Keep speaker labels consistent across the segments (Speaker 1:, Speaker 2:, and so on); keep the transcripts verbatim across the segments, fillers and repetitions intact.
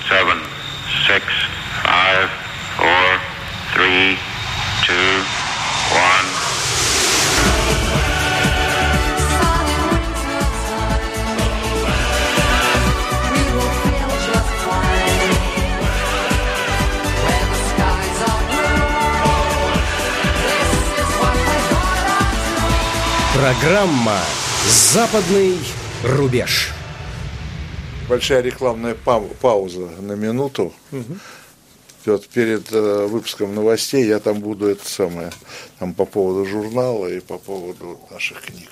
Speaker 1: seven, six, five, four, three, two, one.
Speaker 2: Программа «Западный рубеж».
Speaker 3: Большая рекламная пау- пауза на минуту. Угу. Вот перед э, выпуском новостей я там буду это самое, там по поводу журнала и по поводу наших книг.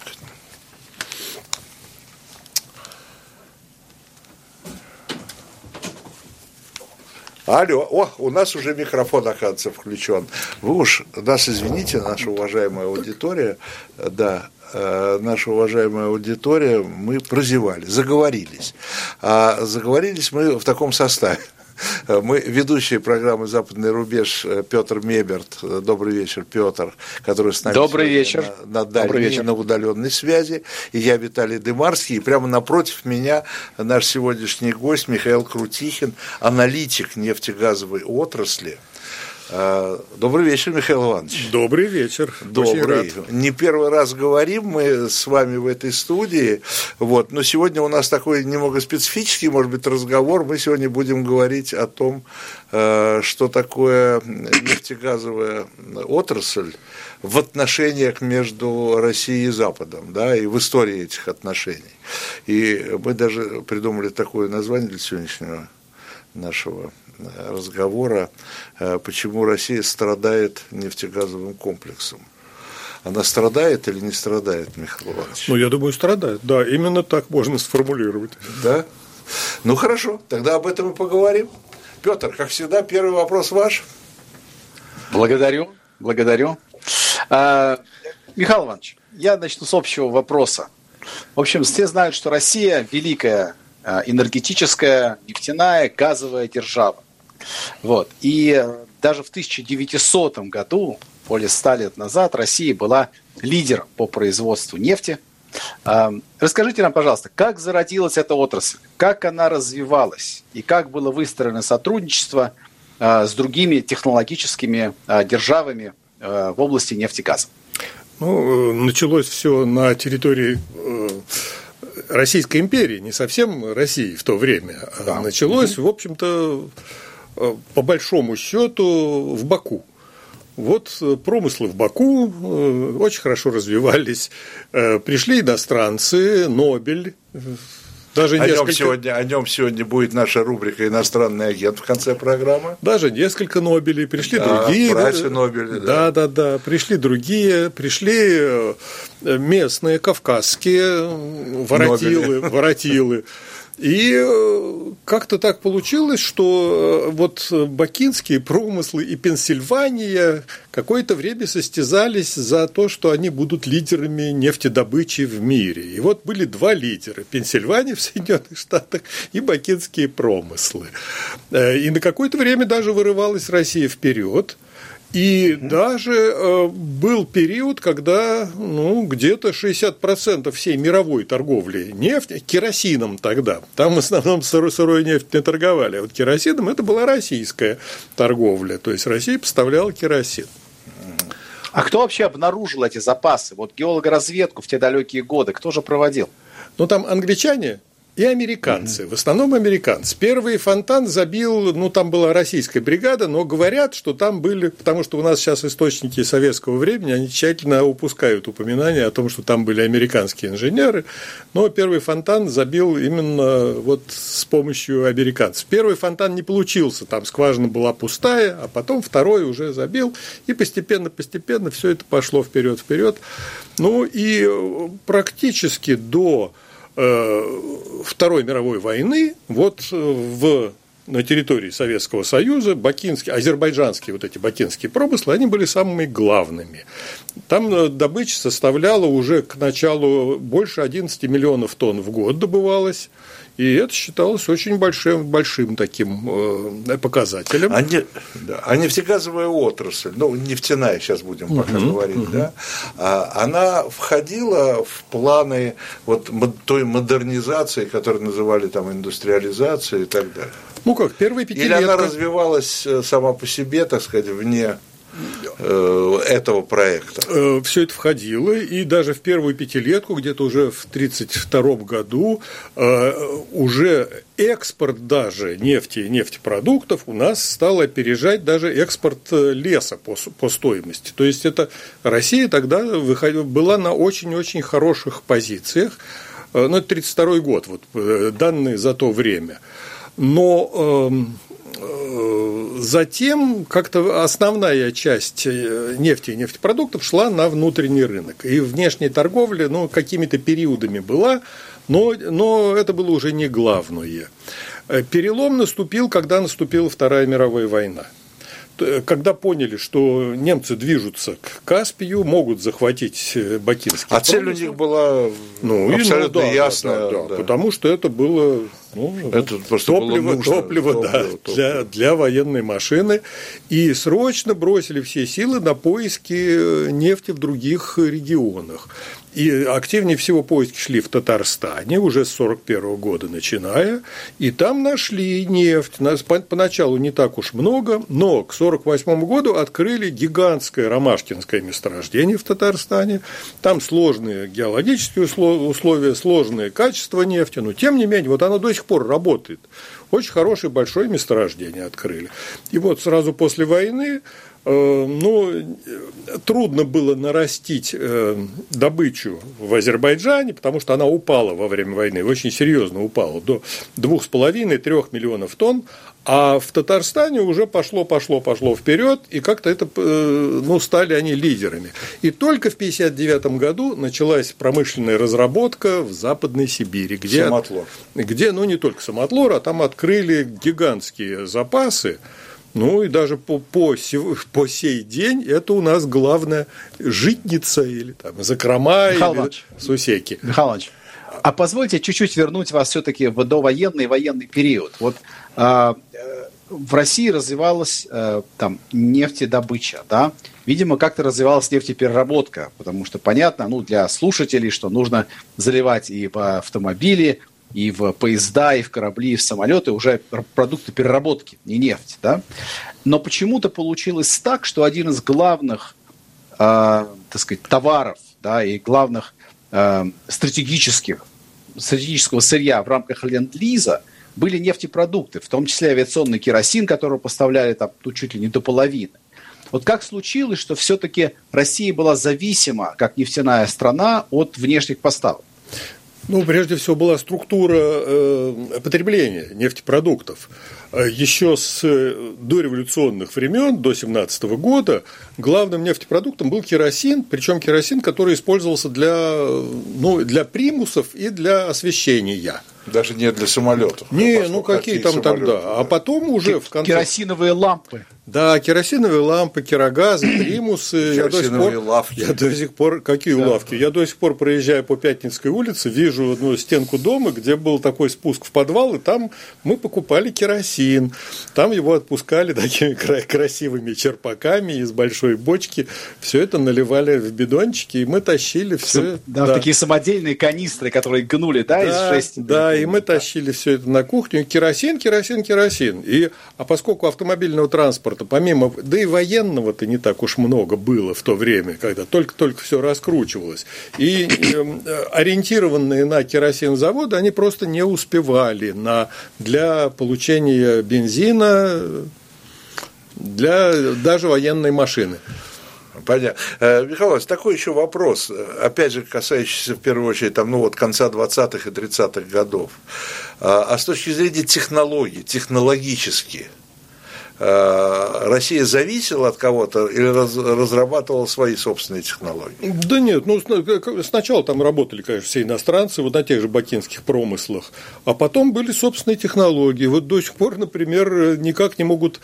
Speaker 3: Алло, о, у нас уже микрофон, оказывается, включен. Вы уж нас извините, наша уважаемая аудитория, да, э, наша уважаемая аудитория, мы прозевали, заговорились. А заговорились мы в таком составе. Мы ведущие программы «Западный рубеж» Петр Меберт. Добрый вечер, Петр, который с нами
Speaker 4: Добрый вечер.
Speaker 3: на, на дальней, на удаленной связи. И я, Виталий Дымарский. И прямо напротив меня наш сегодняшний гость Михаил Крутихин, аналитик нефтегазовой отрасли. Добрый вечер, Михаил Иванович.
Speaker 5: Добрый вечер.
Speaker 3: Добрый. Не первый раз говорим мы с вами в этой студии, вот, но сегодня у нас такой немного специфический, может быть, разговор. Мы сегодня будем говорить о том, что такое нефтегазовая отрасль в отношениях между Россией и Западом, да, и в истории этих отношений. И мы даже придумали такое название для сегодняшнего нашего разговора, почему Россия страдает нефтегазовым комплексом. Она страдает или не страдает, Михаил Иванович?
Speaker 5: Ну, я думаю, страдает. Да, именно так можно сформулировать.
Speaker 3: Да? Ну, хорошо, тогда об этом и поговорим. Петр, как всегда, первый вопрос ваш.
Speaker 4: Благодарю, благодарю. А, Михаил Иванович, я начну с общего вопроса. В общем, все знают, что Россия великая энергетическая, нефтяная, газовая держава. Вот. И даже в тысяча девятисотом году, более ста лет назад, Россия была лидером по производству нефти. Расскажите нам, пожалуйста, как зародилась эта отрасль, как она развивалась и как было выстроено сотрудничество с другими технологическими державами в области нефтегаза?
Speaker 5: Ну, началось все на территории Российской империи, не совсем России в то время. Да. Началось, в общем-то, по большому счету, в Баку. Вот промыслы в Баку очень хорошо развивались. Пришли иностранцы, Нобель. Даже
Speaker 3: о,
Speaker 5: несколько...
Speaker 3: нем сегодня, о нем сегодня будет наша рубрика «Иностранный агент» в конце программы.
Speaker 5: Даже несколько Нобелей, пришли
Speaker 3: да,
Speaker 5: другие.
Speaker 3: Братья Нобели.
Speaker 5: Да, да, да, да. Пришли другие, пришли местные, кавказские воротилы, воротилы. И как-то так получилось, что вот бакинские промыслы и Пенсильвания какое-то время состязались за то, что они будут лидерами нефтедобычи в мире. И вот были два лидера – Пенсильвания в Соединенных Штатах и бакинские промыслы. И на какое-то время даже вырывалась Россия вперед. И даже э, был период, когда ну, где-то шестьдесят процентов всей мировой торговли нефтью, керосином тогда, там в основном сырой, сырой нефть не торговали, а вот керосином это была российская торговля, то есть Россия поставляла керосин.
Speaker 4: А кто вообще обнаружил эти запасы? Вот геологоразведку в те далекие годы кто же проводил?
Speaker 5: Ну, там англичане и американцы, mm-hmm. в основном американцы. Первый фонтан забил, ну, там была российская бригада, но говорят, что там были, потому что у нас сейчас источники советского времени, они тщательно упускают упоминание о том, что там были американские инженеры, но первый фонтан забил именно вот с помощью американцев. Первый фонтан не получился, там скважина была пустая, а потом второй уже забил, и постепенно-постепенно все это пошло вперед-вперед. Ну, и практически до Второй мировой войны вот в, на территории Советского Союза бакинские, азербайджанские вот эти бакинские промыслы, они были самыми главными. Там добыча составляла уже к началу больше одиннадцати миллионов тонн в год добывалось. И это считалось очень большим, большим таким э, показателем.
Speaker 3: А, не, да, а нефтегазовая отрасль, ну, нефтяная сейчас будем пока uh-huh, говорить, uh-huh. да, а, она входила в планы вот той модернизации, которую называли там индустриализацией и так далее.
Speaker 5: Ну как, первые пятилетка.
Speaker 3: Или она развивалась сама по себе, так сказать, вне этого проекта?
Speaker 5: Все это входило, и даже в первую пятилетку, где-то уже в тридцать втором году, уже экспорт даже нефти и нефтепродуктов у нас стал опережать даже экспорт леса по, по стоимости. То есть, это Россия тогда выходила, была на очень-очень хороших позициях. Ну, это тридцать второй год, вот, данные за то время. Но затем как-то основная часть нефти и нефтепродуктов шла на внутренний рынок. И внешняя торговля, ну, какими-то периодами была, но, но это было уже не главное. Перелом наступил, когда наступила Вторая мировая война. Когда поняли, что немцы движутся к Каспию, могут захватить бакинский
Speaker 3: А цель у них была
Speaker 5: ну,
Speaker 3: абсолютно
Speaker 5: и, ну, да,
Speaker 3: ясная.
Speaker 5: Да, да,
Speaker 3: да.
Speaker 5: Потому что это было, ну,
Speaker 3: это просто
Speaker 5: топливо,
Speaker 3: было нужно,
Speaker 5: топливо,
Speaker 3: топливо,
Speaker 5: да,
Speaker 3: топливо.
Speaker 5: Для, для военной машины. И срочно бросили все силы на поиски нефти в других регионах. И активнее всего поиски шли в Татарстане, уже с сорок первого года начиная, и там нашли нефть. Нас поначалу не так уж много, но к сорок восьмому году открыли гигантское ромашкинское месторождение в Татарстане. Там сложные геологические условия, сложное качество нефти, но тем не менее, вот оно до сих пор работает. Очень хорошее большое месторождение открыли. И вот сразу после войны, ну, трудно было нарастить добычу в Азербайджане, потому что она упала во время войны, очень серьезно упала, до двух с половиной — трёх миллионов тонн, а в Татарстане уже пошло, пошло, пошло вперед, и как-то это, ну, стали они лидерами. И только в пятьдесят девятом году началась промышленная разработка в Западной Сибири, где,
Speaker 3: Самотлор.
Speaker 5: где, ну, не только самотлор, а там открыли гигантские запасы. Ну, и даже по, по, по сей день это у нас главная житница или там закрома,
Speaker 4: Михаил
Speaker 5: или
Speaker 4: Иванович,
Speaker 5: сусеки.
Speaker 4: Михаил Иванович, а позвольте чуть-чуть вернуть вас все-таки в довоенный и военный период. Вот а, в России развивалась а, там нефтедобыча, да? Видимо, как-то развивалась нефтепереработка, потому что понятно, ну, для слушателей, что нужно заливать и в автомобили, и в поезда, и в корабли, и в самолеты уже продукты переработки, не нефть, да? Но почему-то получилось так, что один из главных, э, так сказать, товаров, да, и главных э, стратегических, стратегического сырья в рамках ленд-лиза были нефтепродукты, в том числе авиационный керосин, который поставляли там, ну, чуть ли не до половины. Вот как случилось, что все-таки Россия была зависима, как нефтяная страна, от внешних поставок?
Speaker 5: Ну, прежде всего, была структура э, потребления нефтепродуктов. Еще с дореволюционных времен, до семнадцатого года, главным нефтепродуктом был керосин, причем керосин, который использовался для, ну, для примусов и для освещения.
Speaker 3: Даже не для самолетов.
Speaker 5: Не, ну какие, какие там самолеты, тогда. Да. А потом уже в конце...
Speaker 4: Керосиновые лампы.
Speaker 5: Да, керосиновые лампы, керогазы, примусы.
Speaker 3: Керосиновые лавки.
Speaker 5: Я до сих пор... Какие да. лавки? Я до сих пор, проезжая по Пятницкой улице, вижу одну стенку дома, где был такой спуск в подвал, и там мы покупали керосин. Там его отпускали такими красивыми черпаками из большой бочки. Все это наливали в бидончики, и мы тащили все.
Speaker 4: Да, да. Такие самодельные канистры, которые гнули, да,
Speaker 5: да
Speaker 4: из жести.
Speaker 5: Да, и мы тащили все это на кухню. Керосин, керосин, керосин. И, а поскольку автомобильного транспорта, помимо, да и военного-то не так уж много было в то время, когда только-только все раскручивалось. И э, ориентированные на керосин заводы, они просто не успевали на, для получения бензина, для даже военной машины.
Speaker 3: Понятно. Михаил Иванович, такой еще вопрос, опять же, касающийся в первую очередь там, ну, вот, конца двадцатых и тридцатых годов. А с точки зрения технологий, технологически, Россия зависела от кого-то или разрабатывала свои собственные технологии?
Speaker 5: Да нет, ну сначала там работали, конечно, все иностранцы, вот на тех же бакинских промыслах, а потом были собственные технологии. Вот до сих пор, например, никак не могут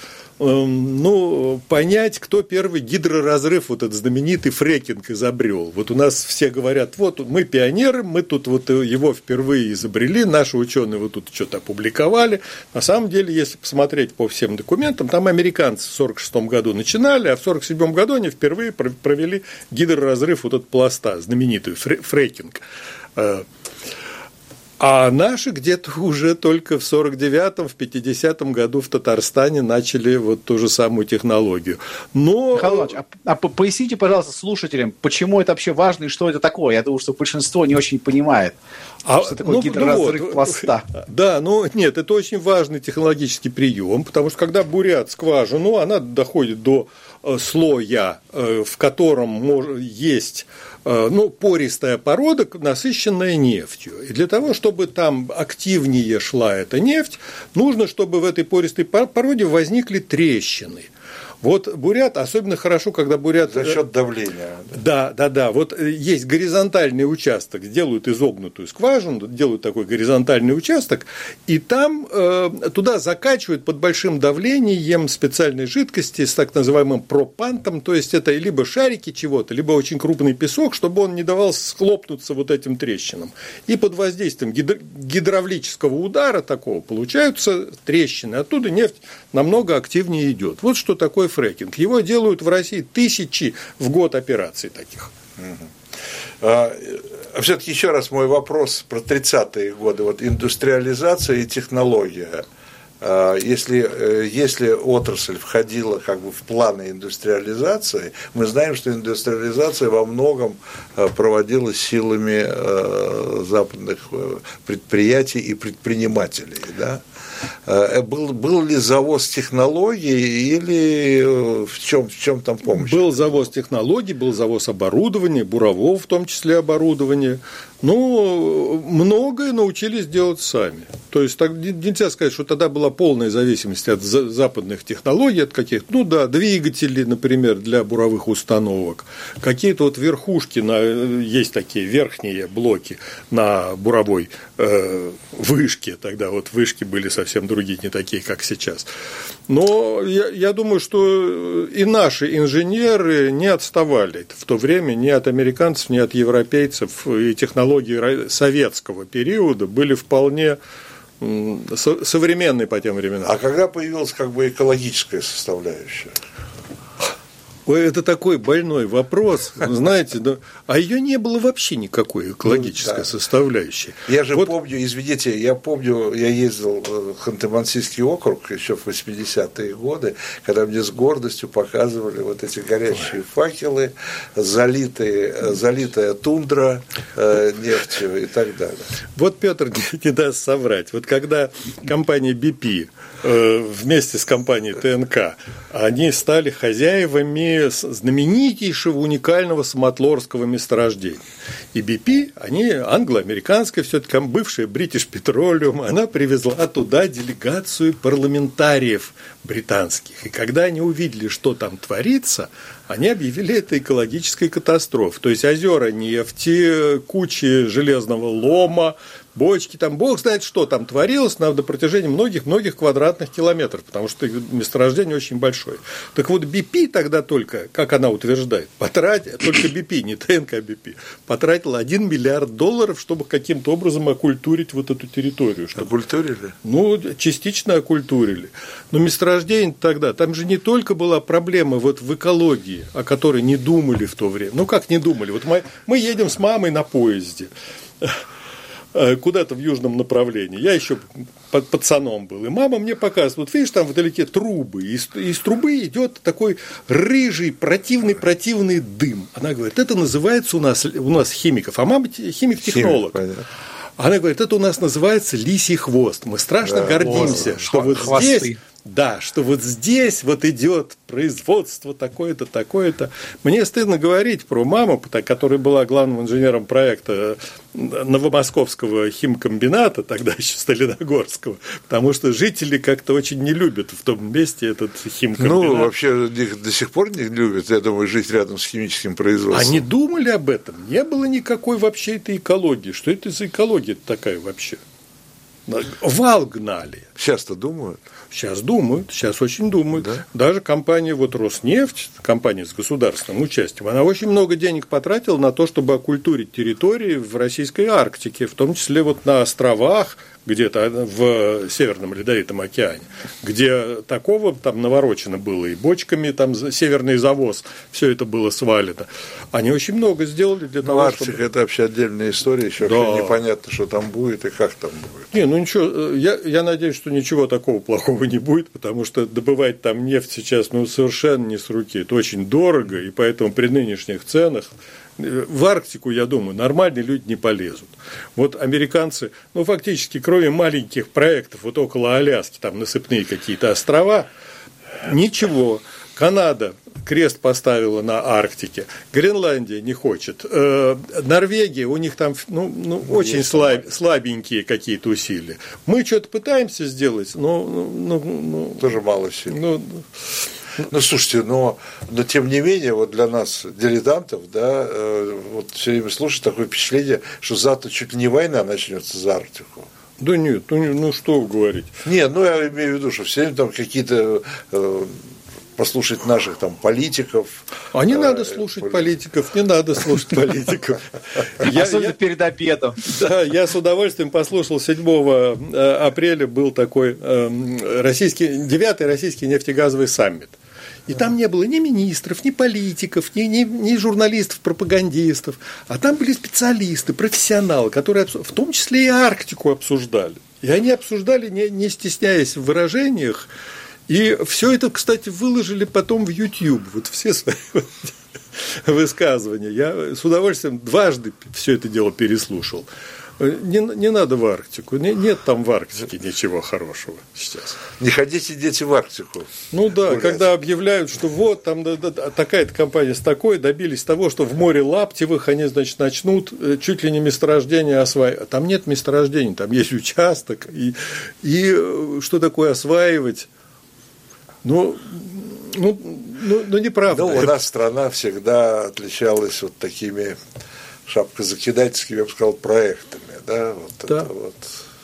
Speaker 5: ну, понять, кто первый гидроразрыв, вот этот знаменитый фрекинг изобрел. Вот у нас все говорят, вот мы пионеры, мы тут вот его впервые изобрели, наши ученые вот тут что-то опубликовали. На самом деле, если посмотреть по всем документам, там американцы в сорок шестом году начинали, а в сорок седьмом году они впервые провели гидроразрыв вот от пласта, знаменитый фрекинг. А наши где-то уже только в сорок девятом, в пятидесятом году в Татарстане начали вот ту же самую технологию. Но...
Speaker 4: Михаил Иванович, а, а поясните, пожалуйста, слушателям, почему это вообще важно и что это такое? Я думаю, что большинство не очень понимает, а, что такое ну, гидроразрыв ну вот, пласта.
Speaker 5: Да, ну нет, это очень важный технологический прием, потому что когда бурят скважину, она доходит до слоя, в котором есть ну, пористая порода, насыщенная нефтью. И для того, чтобы там активнее шла эта нефть, нужно, чтобы в этой пористой породе возникли трещины. Вот бурят особенно хорошо, когда бурят...
Speaker 3: За счет давления.
Speaker 5: Да, да, да. Вот есть горизонтальный участок, делают изогнутую скважину, делают такой горизонтальный участок, и там э, туда закачивают под большим давлением специальной жидкости с так называемым пропантом, то есть это либо шарики чего-то, либо очень крупный песок, чтобы он не давал схлопнуться вот этим трещинам. И под воздействием гидро- гидравлического удара такого получаются трещины. Оттуда нефть намного активнее идет. Вот что такое фрекинг. Его делают в России тысячи в год операций таких.
Speaker 3: А, все-таки еще раз мой вопрос про тридцатые годы. Вот индустриализация и технология. Если, если отрасль входила как бы в планы индустриализации, мы знаем, что индустриализация во многом проводилась силами западных предприятий и предпринимателей, да? Был, был ли завоз технологий или в чем, в чем там помощь?
Speaker 5: Был завоз технологий, был завоз оборудования, бурового в том числе оборудования. Но многое научились делать сами. То есть так, нельзя сказать, что тогда была полная зависимость от западных технологий, от каких-то, ну да, двигатели, например, для буровых установок, какие-то вот верхушки, на, есть такие верхние блоки на буровой э, вышке, тогда вот вышки были совсем другие, не такие, как сейчас. Но я, я думаю, что и наши инженеры не отставали в то время ни от американцев, ни от европейцев, и технологии советского периода были вполне современные по тем временам.
Speaker 3: А когда появилась как бы экологическая составляющая?
Speaker 5: Ой, это такой больной вопрос, знаете, да, а ее не было вообще никакой экологической ну, да. составляющей.
Speaker 3: Я же
Speaker 5: вот...
Speaker 3: помню, извините, я помню, я ездил в Ханты-Мансийский округ еще в восьмидесятые годы, когда мне с гордостью показывали вот эти горящие Ой. факелы, залитые, залитая тундра э, нефтью и так далее.
Speaker 5: Вот Петр не, не даст соврать. Вот когда компания би пи э, вместе с компанией тэ эн ка, они стали хозяевами знаменитейшего уникального самотлорского месторождения. И би пи, они англо-американская, все-таки бывшая British Petroleum, она привезла туда делегацию парламентариев британских. И когда они увидели, что там творится, они объявили это экологической катастрофой. То есть озера нефти, кучи железного лома, бочки, там бог знает, что там творилось на протяжении многих-многих квадратных километров, потому что месторождение очень большое. Так вот, би пи тогда только, как она утверждает, потратила, только би пи, не тэ эн ка, би пи, потратила один миллиард долларов, чтобы каким-то образом окультурить вот эту территорию. Чтобы,
Speaker 3: окультурили?
Speaker 5: Ну, частично окультурили. Но месторождение тогда, там же не только была проблема вот в экологии, о которой не думали в то время. Ну, как не думали? Вот мы, мы едем с мамой на поезде куда-то в южном направлении. Я еще пацаном был. И мама мне показывает, вот видишь, там вдалеке трубы. И из, из трубы идет такой рыжий, противный-противный дым. Она говорит, это называется у нас, у нас химиков. А мама химик-технолог. Химик, она говорит, это у нас называется лисий хвост. Мы страшно да, гордимся, что вот хвосты. Здесь... Да, что вот здесь вот идет производство такое-то, такое-то. Мне стыдно говорить про маму, которая была главным инженером проекта Новомосковского химкомбината, тогда еще Сталиногорского, потому что жители как-то очень не любят в том месте этот химкомбинат.
Speaker 3: Ну, вообще их до сих пор не любят, я думаю, жить рядом с химическим производством.
Speaker 5: Они думали об этом, не было никакой вообще этой экологии. Что это за экология такая вообще? Вал гнали.
Speaker 3: Сейчас-то думают.
Speaker 5: Сейчас думают, сейчас очень думают. Да? Даже компания вот Роснефть, компания с государственным участием, она очень много денег потратила на то, чтобы окультурить территории в российской Арктике, в том числе вот на островах, где-то в Северном Ледовитом океане, где такого там наворочено было и бочками, там северный завоз, все это было свалено. Они очень много сделали для того,
Speaker 3: Арктика
Speaker 5: чтобы...
Speaker 3: это вообще отдельная история, еще
Speaker 5: Да.
Speaker 3: вообще непонятно, что там будет и как там будет.
Speaker 5: Не, ну ничего, я, я надеюсь, что ничего такого плохого не будет, потому что добывать там нефть сейчас ну, совершенно не с руки. Это очень дорого, и поэтому при нынешних ценах в Арктику, я думаю, нормальные люди не полезут. Вот американцы, ну, фактически, кроме маленьких проектов, вот около Аляски, там насыпные какие-то острова, ничего. Канада крест поставила на Арктике, Гренландия не хочет, э, Норвегия, у них там ну, ну, очень слаб, слабенькие какие-то усилия. Мы что-то пытаемся сделать, но... Ну, ну,
Speaker 3: тоже мало сил.
Speaker 5: Ну,
Speaker 3: Ну, слушайте, но, но тем не менее, вот для нас, дилетантов, да, э, вот все время слушать такое впечатление, что завтра чуть ли не война начнется за Арктику.
Speaker 5: Да нет, ну, ну что говорить.
Speaker 3: Нет, ну я имею в виду, что все время там какие-то э, послушать наших там политиков.
Speaker 5: А не
Speaker 3: э,
Speaker 5: надо слушать политиков, не надо слушать политиков.
Speaker 4: Особенно перед обедом.
Speaker 5: Да, я с удовольствием послушал седьмого апреля был такой российский, девятый российский нефтегазовый саммит. И там не было ни министров, ни политиков, ни, ни, ни журналистов, пропагандистов, а там были специалисты, профессионалы, которые в том числе и Арктику обсуждали. И они обсуждали, не, не стесняясь в выражениях. И все это, кстати, выложили потом в YouTube. Вот все свои высказывания. Я с удовольствием дважды все это дело переслушал. Не, не надо в Арктику. Не, нет там в Арктике ничего хорошего сейчас.
Speaker 3: Не ходите, дети, в Арктику.
Speaker 5: Ну да,
Speaker 3: гулять. Когда
Speaker 5: объявляют, что вот там да, да, такая-то компания с такой, добились того, что в море Лаптевых они, значит, начнут чуть ли не месторождение осваивать. Там нет месторождений, там есть участок. И, и что такое осваивать? Ну, ну, ну, ну неправда.
Speaker 3: Ну, у нас страна всегда отличалась вот такими шапкозакидательскими, я бы сказал, проектами, да, вот
Speaker 5: да.
Speaker 3: это вот.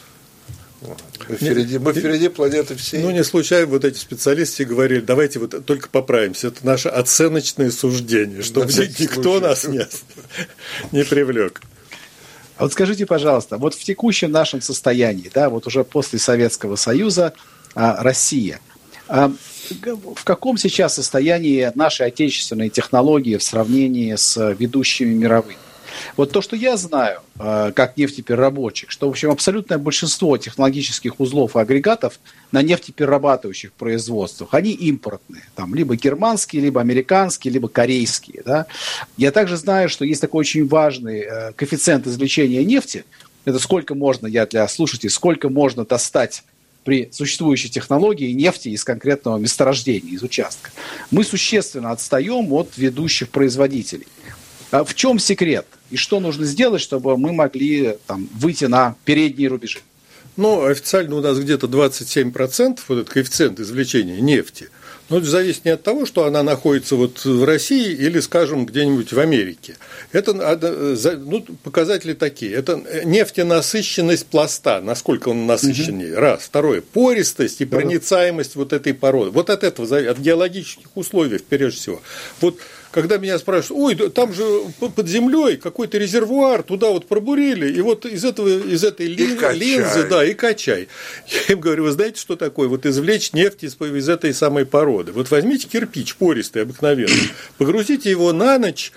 Speaker 3: Мы впереди, мы впереди планеты всей.
Speaker 5: Ну, не случайно вот эти специалисты говорили, давайте вот только поправимся, это наше оценочное суждение, чтобы никто случай. нас не, не привлек.
Speaker 4: А вот скажите, пожалуйста, вот в текущем нашем состоянии, да, вот уже после Советского Союза, а, Россия, а, в каком сейчас состоянии наши отечественные технологии в сравнении с ведущими мировыми? Вот то, что я знаю, как нефтепереработчик, что, в общем, абсолютное большинство технологических узлов и агрегатов на нефтеперерабатывающих производствах, они импортные. Там либо германские, либо американские, либо корейские. Да? Я также знаю, что есть такой очень важный коэффициент извлечения нефти. Это сколько можно, я для слушателей, сколько можно достать при существующей технологии нефти из конкретного месторождения, из участка. Мы существенно отстаем от ведущих производителей. А в чем секрет? И что нужно сделать, чтобы мы могли там, выйти на передние рубежи?
Speaker 5: Ну, официально у нас где-то двадцать семь процентов вот этот коэффициент извлечения нефти. Но это зависит не от того, что она находится вот в России или, скажем, где-нибудь в Америке. Это ну, показатели такие. Это нефтенасыщенность пласта, насколько он насыщеннее. Угу. Раз. Второе. Пористость и проницаемость вот этой породы. Вот от этого зависит, от геологических условий, прежде всего. Вот когда меня спрашивают, ой, там же под землей какой-то резервуар, туда вот пробурили, и вот из, этого, из этой лин, линзы, да, и качай. Я им говорю, вы знаете, что такое? Вот извлечь нефть из, из этой самой породы. Вот возьмите кирпич пористый, обыкновенный, погрузите его на ночь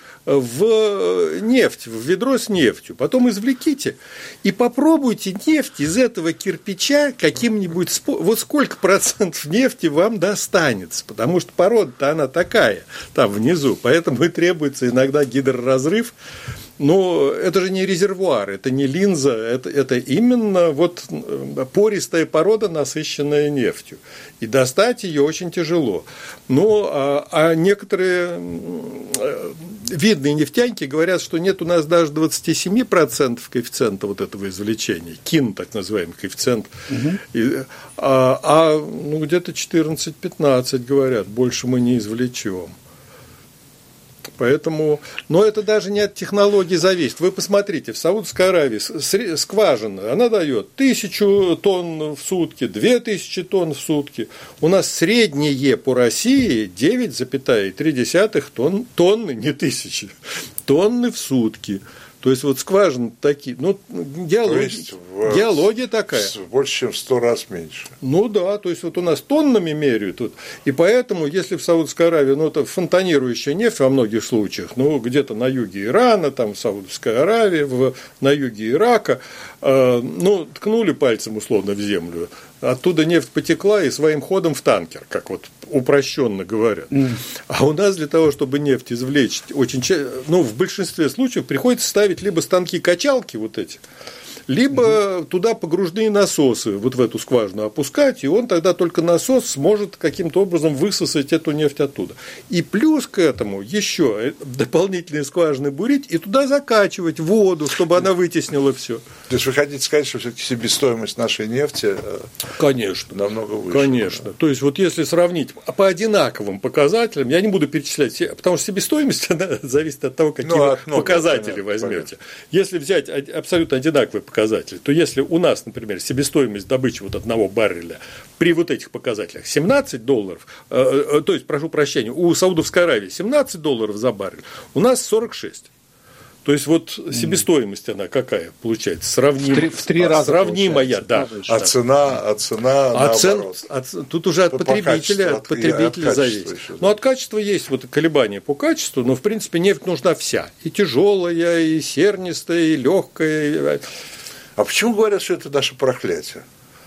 Speaker 5: в нефть, в ведро с нефтью, потом извлеките и попробуйте нефть из этого кирпича каким-нибудь, вот сколько процентов нефти вам достанется, потому что порода-то она такая, там внизу, поэтому и требуется иногда гидроразрыв. Но это же не резервуар, это не линза, это, это именно вот пористая порода, насыщенная нефтью. И достать ее очень тяжело. Ну, а, а некоторые видные нефтяники говорят, что нет у нас даже двадцать семь процентов коэффициента вот этого извлечения, кин, так называемый коэффициент, угу. И, а, а ну, где-то четырнадцать-пятнадцать говорят, больше мы не извлечем. Поэтому, но это даже не от технологий зависит. Вы посмотрите, в Саудовской Аравии скважина, она дает тысячу тонн в сутки, две тысячи тонн в сутки. У нас среднее по России девять целых три десятых тонн, тонны, не тысячи, тонны в сутки. То есть вот скважины такие, ну, геология, в, геология такая.
Speaker 3: Больше, чем в сто раз меньше.
Speaker 5: Ну да, то есть вот у нас тоннами меряют тут, и поэтому, если в Саудовской Аравии, ну, это фонтанирующая нефть во многих случаях, ну, где-то на юге Ирана, там в Саудовской Аравии, в, на юге Ирака, э, ну, ткнули пальцем условно в землю, оттуда нефть потекла и своим ходом в танкер, как вот упрощенно говорят. Mm. А у нас для того, чтобы нефть извлечь, очень, ну, в большинстве случаев приходится ставить либо станки-качалки вот эти, либо mm-hmm. туда погружные насосы вот в эту скважину опускать, и он тогда только насос сможет каким-то образом высосать эту нефть оттуда. И плюс к этому еще дополнительные скважины бурить и туда закачивать воду, чтобы она вытеснила все. То
Speaker 3: есть вы хотите сказать, что все-таки себестоимость нашей нефти
Speaker 5: конечно,
Speaker 3: намного выше?
Speaker 5: Конечно. Да? То есть вот если сравнить по одинаковым показателям, я не буду перечислять все, потому что себестоимость она зависит от того, какие ну, от много, показатели понятно, возьмете. Понятно. Если взять абсолютно одинаковые показатели, то если у нас, например, себестоимость добычи вот одного барреля при вот этих показателях семнадцать долларов, э, то есть, прошу прощения, у Саудовской Аравии семнадцать долларов за баррель, у нас сорок шесть. То есть вот себестоимость она какая получается? Сравним, в три, в три раза сравнимая, да.
Speaker 3: А цена, а цена
Speaker 5: а наоборот. Цен, от, тут уже от по потребителя, от потребителя от зависит. Еще, да. Но от качества есть вот колебания по качеству, но в принципе нефть нужна вся. И тяжелая, и сернистая, и легкая.
Speaker 3: А почему говорят, что это наше проклятие?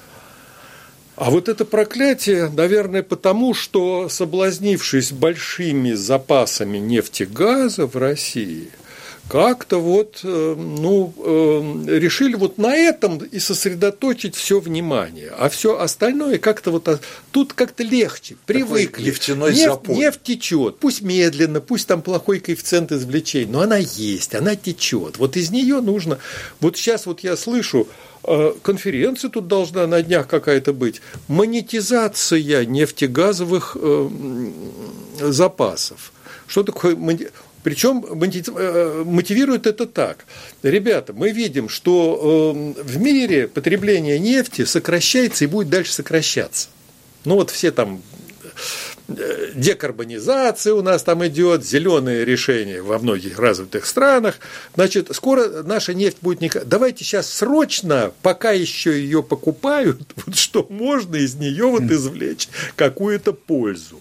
Speaker 5: А вот это проклятие, наверное, потому, что, соблазнившись большими запасами нефтегаза в России, как-то вот, ну, решили вот на этом и сосредоточить все внимание, а все остальное как-то вот тут как-то легче, привыкли.
Speaker 3: Нефтяной
Speaker 5: нефть,
Speaker 3: запой.
Speaker 5: Нефть течет, пусть медленно, пусть там плохой коэффициент извлечения, но она есть, она течет. Вот из нее нужно. Вот сейчас вот я слышу, конференция тут должна на днях какая-то быть, монетизация нефтегазовых запасов. Что такое монетизация? Причем мотивирует это так. Ребята, мы видим, что в мире потребление нефти сокращается и будет дальше сокращаться. Ну вот все там декарбонизация у нас там идет, зеленые решения во многих развитых странах. Значит, скоро наша нефть будет не... Давайте сейчас срочно, пока еще ее покупают, вот что можно из нее вот извлечь какую-то пользу.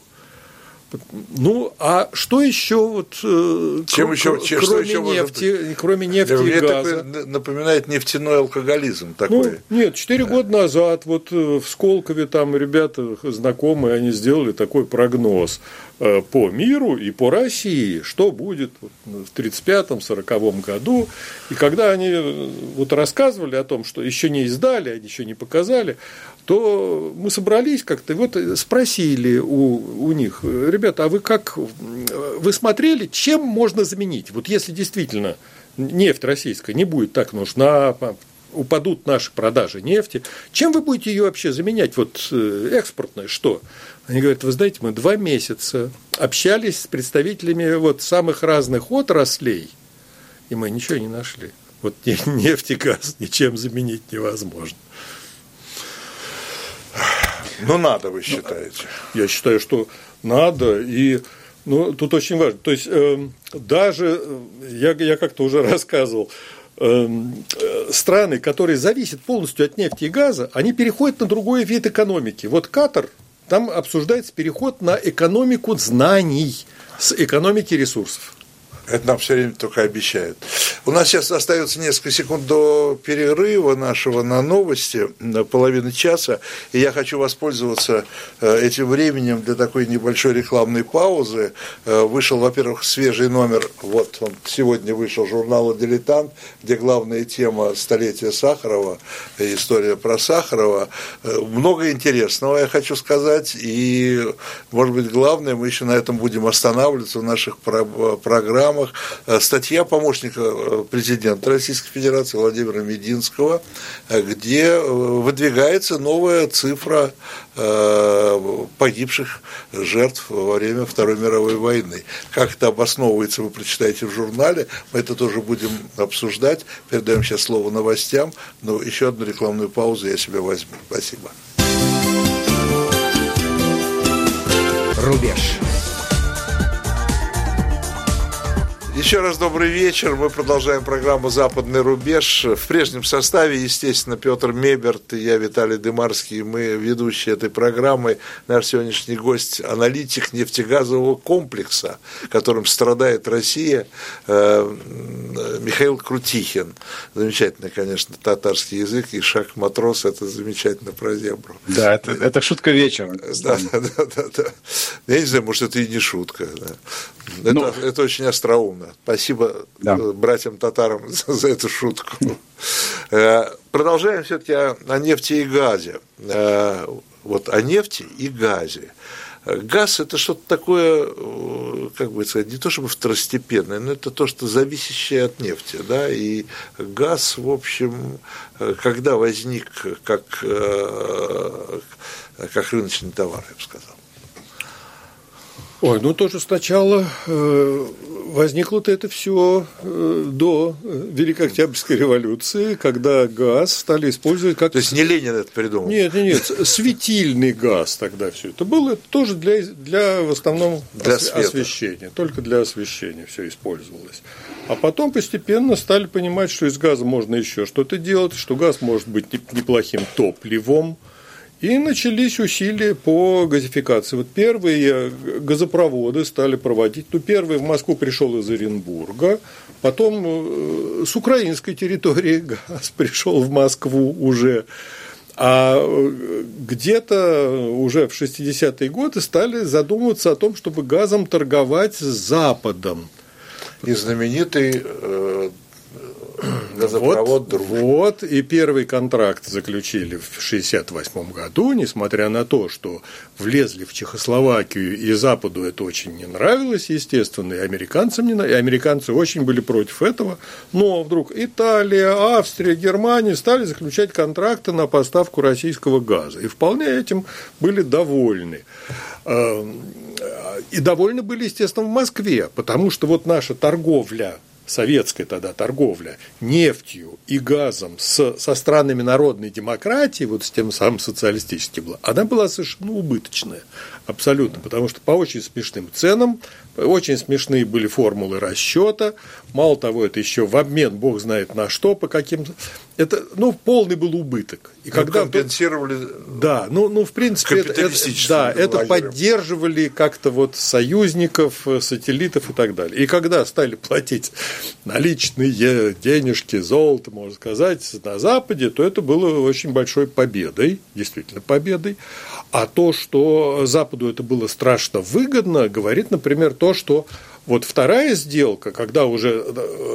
Speaker 5: Ну, а что еще вот,
Speaker 3: чем
Speaker 5: кр-
Speaker 3: еще,
Speaker 5: кр-
Speaker 3: чем,
Speaker 5: кроме,
Speaker 3: еще
Speaker 5: нефти, кроме нефти
Speaker 3: Мне
Speaker 5: и газа?
Speaker 3: Такой напоминает нефтяной алкоголизм такой.
Speaker 5: Ну, нет, четыре года назад вот в Сколково там ребята знакомые, они сделали такой прогноз по миру и по России, что будет в тридцать пятом — сороковом году. И когда они вот рассказывали о том, что еще не издали, они еще не показали, то мы собрались как-то, вот спросили у, у них: ребята, а вы как, вы смотрели, чем можно заменить? Вот если действительно нефть российская не будет так нужна, упадут наши продажи нефти, чем вы будете ее вообще заменять? Вот экспортное что? Они говорят: вы знаете, мы два месяца общались с представителями вот самых разных отраслей, и мы ничего не нашли. Вот нефть и газ ничем заменить невозможно.
Speaker 3: Ну, надо, вы считаете?
Speaker 5: Я считаю, что надо, и ну, тут очень важно. То есть, э, даже, я, я как-то уже рассказывал, э, э, страны, которые зависят полностью от нефти и газа, они переходят на другой вид экономики. Вот Катар, там обсуждается переход на экономику знаний с экономики ресурсов.
Speaker 3: Это нам все время только обещают. У нас сейчас остается несколько секунд до перерыва нашего на новости, на половину часа, и я хочу воспользоваться этим временем для такой небольшой рекламной паузы. Вышел, во-первых, свежий номер, вот он сегодня вышел, журнала «Дилетант», где главная тема столетия Сахарова, история про Сахарова. Много интересного, я хочу сказать, и, может быть, главное, мы еще на этом будем останавливаться в наших программах. Статья помощника президента Российской Федерации Владимира Мединского, где выдвигается новая цифра погибших жертв во время Второй мировой войны. Как это обосновывается, вы прочитаете в журнале, мы это тоже будем обсуждать. Передаем сейчас слово новостям, но еще одну рекламную паузу я себе возьму. Спасибо.
Speaker 2: Рубеж.
Speaker 3: Еще раз добрый вечер. Мы продолжаем программу «Западный рубеж». В прежнем составе, естественно, Петр Меберт и я, Виталий Дымарский. Мы ведущие этой программы. Наш сегодняшний гость – аналитик нефтегазового комплекса, которым страдает Россия, Михаил Крутихин. Замечательный, конечно, татарский язык. И шаг матрос – это замечательно про зебру.
Speaker 4: Да, это, это шутка вечера.
Speaker 3: Да, да, да, да, да. Я не знаю, может, это и не шутка. Да. Это, ну, это очень остроумно. Спасибо да. братьям-татарам за, за эту шутку. Продолжаем все-таки о, о нефти и газе. Вот о нефти и газе. Газ – это что-то такое, как бы сказать, не то чтобы второстепенное, но это то, что зависящее от нефти. Да? И газ, в общем, когда возник как, как рыночный товар, я бы сказал.
Speaker 5: Ой, ну тоже сначала э, возникло-то это все э, до Великой Октябрьской революции, когда газ стали использовать как...
Speaker 3: То есть не Ленин это придумал?
Speaker 5: Нет, нет, нет, светильный газ тогда все это было тоже для, для в основном
Speaker 3: для
Speaker 5: ос- освещения, только для освещения все использовалось. А потом постепенно стали понимать, что из газа можно еще что-то делать, что газ может быть неплохим топливом. И начались усилия по газификации. Вот первые газопроводы стали проводить. Ну, первый в Москву пришел из Оренбурга, потом с украинской территории газ пришел в Москву уже. А где-то уже в шестидесятые годы стали задумываться о том, чтобы газом торговать с Западом.
Speaker 3: И знаменитый газопровод
Speaker 5: вот,
Speaker 3: «Дружба». Вот,
Speaker 5: и первый контракт заключили в шестьдесят восьмом году, несмотря на то, что влезли в Чехословакию, и Западу это очень не нравилось, естественно, и американцам не нравилось, и американцы очень были против этого, но вдруг Италия, Австрия, Германия стали заключать контракты на поставку российского газа, и вполне этим были довольны. И довольны были, естественно, в Москве, потому что вот наша торговля, советская тогда торговля нефтью и газом с, со странами народной демократии, вот с тем самым социалистическим, она была совершенно убыточная, абсолютно, потому что по очень смешным ценам, очень смешные были формулы расчета, мало того, это еще в обмен, бог знает на что, по каким, это, ну, полный был убыток. И
Speaker 3: ну,
Speaker 5: когда
Speaker 3: компенсировали,
Speaker 5: да, ну, ну в принципе, это, это, да, это поддерживали как-то вот союзников, сателлитов и так далее. И когда стали платить наличные денежки, золото, можно сказать, на Западе, то это было очень большой победой, действительно победой. А то, что Западу это было страшно выгодно, говорит, например, то, что вот вторая сделка, когда уже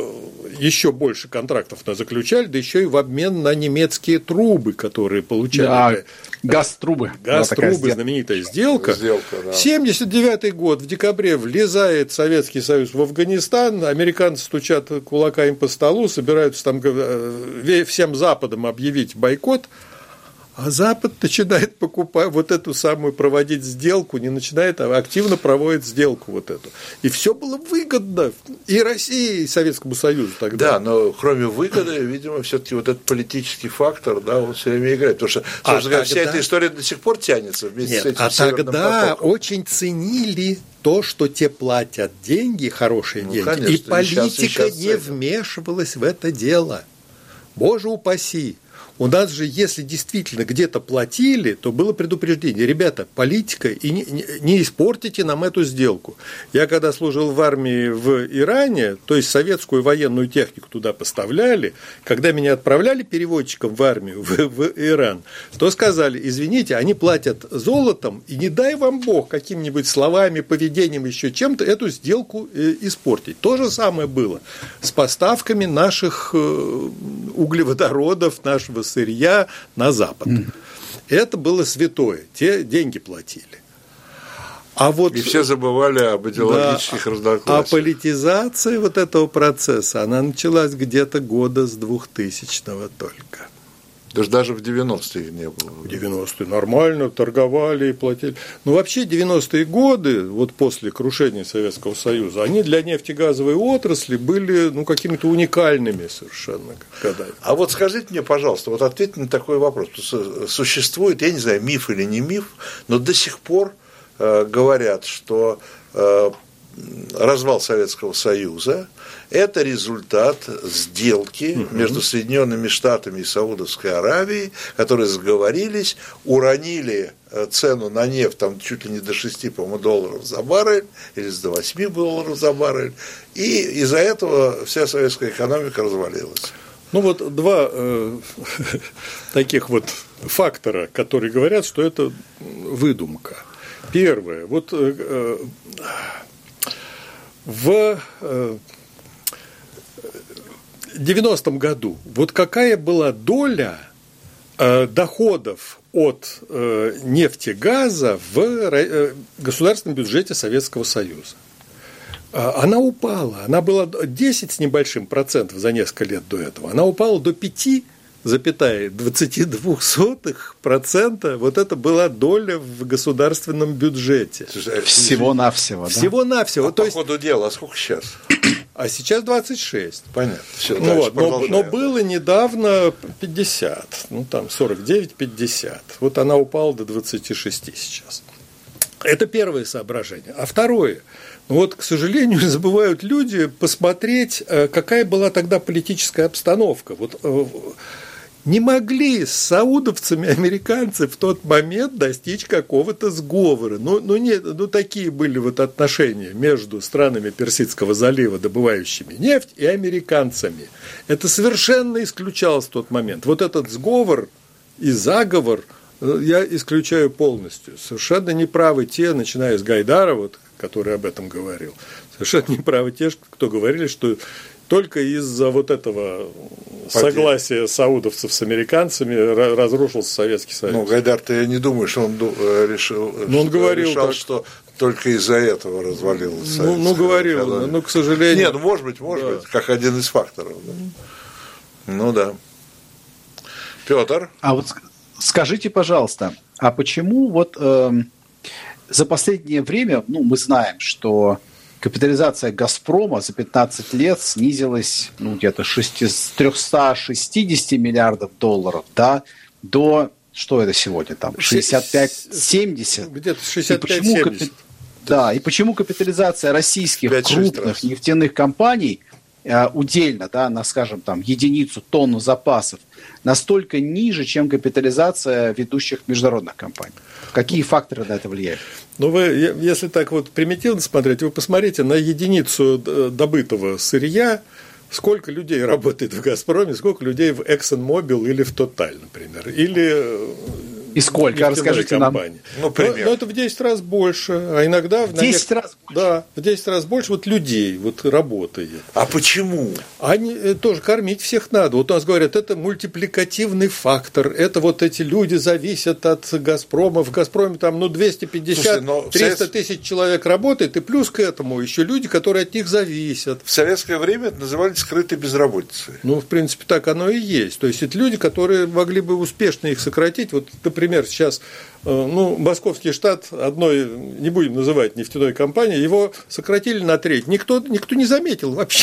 Speaker 5: еще больше контрактов заключали, да еще и в обмен на немецкие трубы, которые получали.
Speaker 4: Да, газ-трубы.
Speaker 5: Газ-трубы, знаменитая сделка.
Speaker 3: Сделка, да.
Speaker 5: семьдесят девятый год, в декабре влезает Советский Союз в Афганистан, американцы стучат кулаками по столу, собираются там всем Западом объявить бойкот. А Запад начинает покупать вот эту самую, проводить сделку, не начинает, а активно проводит сделку вот эту. И все было выгодно и России, и Советскому Союзу тогда.
Speaker 3: Да, но кроме выгоды, видимо, все-таки вот этот политический фактор, да, он все время играет. Потому что, а тогда... вся эта история до сих пор тянется вместе
Speaker 5: Нет,
Speaker 3: с этим
Speaker 5: а
Speaker 3: Северным
Speaker 5: тогда
Speaker 3: потоком.
Speaker 5: очень ценили то, что те платят деньги, хорошие ну, деньги, конечно, и политика сейчас, сейчас не вмешивалась в это дело. Боже упаси. У нас же, если действительно где-то платили, то было предупреждение. Ребята, политика, и не, не, не испортите нам эту сделку. Я когда служил в армии в Иране, то есть советскую военную технику туда поставляли, когда меня отправляли переводчиком в армию в, в Иран, то сказали, извините, они платят золотом, и не дай вам Бог какими-нибудь словами, поведением, еще чем-то эту сделку испортить. То же самое было с поставками наших углеводородов, нашего сырья на Запад. Mm. Это было святое, те деньги платили. А вот,
Speaker 3: и все забывали об идеологических да, разногласиях.
Speaker 5: А политизация вот этого процесса, она началась где-то года с двухтысячного только.
Speaker 3: Даже, даже в девяностые не было.
Speaker 5: В девяностые нормально торговали и платили. Ну, вообще, девяностые годы, вот после крушения Советского Союза, они для нефтегазовой отрасли были ну, какими-то уникальными совершенно годами.
Speaker 3: А вот скажите мне, пожалуйста, вот ответьте на такой вопрос. Существует, я не знаю, миф или не миф, но до сих пор э, говорят, что э, развал Советского Союза – это результат сделки угу. между Соединенными Штатами и Саудовской Аравией, которые сговорились, уронили цену на нефть там чуть ли не до шести, по-моему, долларов за баррель, или до восьми долларов за баррель, и из-за этого вся советская экономика развалилась.
Speaker 5: Ну вот два э, таких вот фактора, которые говорят, что это выдумка. Первое, вот э, в э, девяностом году вот какая была доля э, доходов от э, нефти, газа в э, государственном бюджете Советского Союза? Она упала, она была десять с небольшим процентов за несколько лет до этого, она упала до пять целых двадцать два сотых процента, вот это была доля в государственном бюджете.
Speaker 4: Всего-навсего, да?
Speaker 5: Всего-навсего.
Speaker 3: А
Speaker 5: То
Speaker 3: по
Speaker 5: есть...
Speaker 3: ходу дела, а сколько сейчас?
Speaker 5: А сейчас двадцать шесть.
Speaker 3: Понятно. Все,
Speaker 5: ну вот, но, но было недавно пятьдесят, ну там сорок девять пятьдесят. Вот она упала до двадцати шести сейчас. Это первое соображение. А второе. Вот, к сожалению, забывают люди посмотреть, какая была тогда политическая обстановка. Вот не могли с саудовцами американцы в тот момент достичь какого-то сговора. Ну, ну, нет, ну, такие были вот отношения между странами Персидского залива, добывающими нефть, и американцами. Это совершенно исключалось в тот момент. Вот этот сговор и заговор я исключаю полностью. Совершенно неправы те, начиная с Гайдара, вот, который об этом говорил, совершенно неправы те, кто говорили, что только из-за вот этого Потеря. согласия саудовцев с американцами разрушился Советский Союз.
Speaker 3: Ну, Гайдар-то я не думаю, что он решил,
Speaker 5: но он
Speaker 3: что,
Speaker 5: говорил
Speaker 3: решал,
Speaker 5: так.
Speaker 3: что только из-за этого развалился.
Speaker 5: Ну, ну говорил, но, ну, к сожалению.
Speaker 3: Нет, ну, может быть, может да. быть, как один из факторов. Да. Ну да. Петр.
Speaker 4: А вот скажите, пожалуйста, а почему вот э, за последнее время, ну, мы знаем, что капитализация «Газпрома» за пятнадцать лет снизилась ну, где-то с трёхсот шестидесяти миллиардов долларов да, до, что это сегодня, там, шестьдесят пять семьдесят.
Speaker 5: Где-то шестьдесят пять семьдесят.
Speaker 4: Капи... Да, и почему капитализация российских крупных нефтяных компаний удельно, да, на, скажем, там, единицу, тонну запасов, настолько ниже, чем капитализация ведущих международных компаний? Какие факторы на это влияют?
Speaker 5: Ну, вы, если так вот примитивно смотреть, вы посмотрите на единицу добытого сырья, сколько людей работает в «Газпроме», сколько людей в ExxonMobil или в Total, например, или...
Speaker 4: И сколько? Расскажите
Speaker 5: компании.
Speaker 3: нам. Ну,
Speaker 5: но, но это в десять раз больше, а иногда...
Speaker 4: В десять раз больше?
Speaker 5: Да, в десять раз больше вот людей вот работает.
Speaker 3: А почему?
Speaker 5: Они тоже кормить всех надо. Вот у нас говорят, это мультипликативный фактор, это вот эти люди зависят от «Газпрома». В «Газпроме» там ну, двести пятьдесят - триста тысяч человек работает, и плюс к этому еще люди, которые от них зависят.
Speaker 3: В советское время это называли скрытой безработицей.
Speaker 5: Ну, в принципе, так оно и есть. То есть, это люди, которые могли бы успешно их сократить. Вот, например, сейчас, ну, Московский штат одной, не будем называть нефтяной компании, его сократили на треть. Никто, никто не заметил вообще.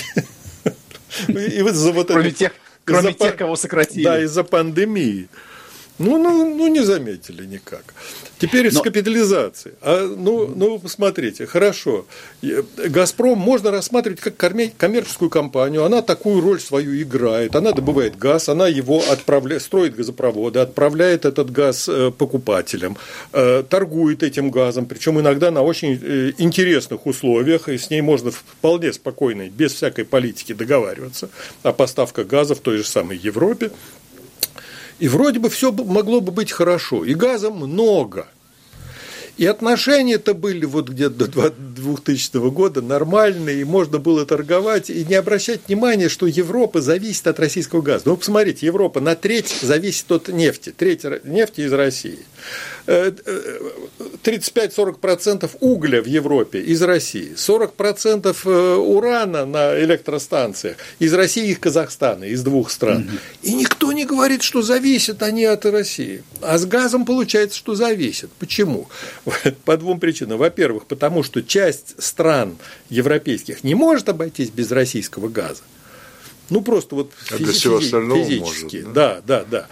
Speaker 5: И вот
Speaker 4: кроме тех, кроме тех, кого сократили.
Speaker 5: Да, из-за пандемии. Ну, ну, ну, не заметили никак. Теперь Но... с капитализацией. А, ну, ну, посмотрите, хорошо. «Газпром» можно рассматривать как коммерческую компанию. Она такую роль свою играет. Она добывает газ, она его отправляет, строит газопроводы, отправляет этот газ покупателям, торгует этим газом, причем иногда на очень интересных условиях, и с ней можно вполне спокойно, без всякой политики договариваться о поставках газа в той же самой Европе. И вроде бы все могло бы быть хорошо, и газа много. И отношения-то были вот где-то до двухтысячного года нормальные, и можно было торговать, и не обращать внимания, что Европа зависит от российского газа. Ну, посмотрите, Европа на треть зависит от нефти, треть нефти из России. тридцать пять - сорок процентов угля в Европе из России, сорок процентов урана на электростанциях из России и из Казахстана, из двух стран. Mm-hmm. И никто не говорит, что зависят они от России. А с газом получается, что зависят. Почему? По двум причинам. Во-первых, потому что часть стран европейских не может обойтись без российского газа. Ну, просто вот физи- физи- физически. Может, да, да, да. да.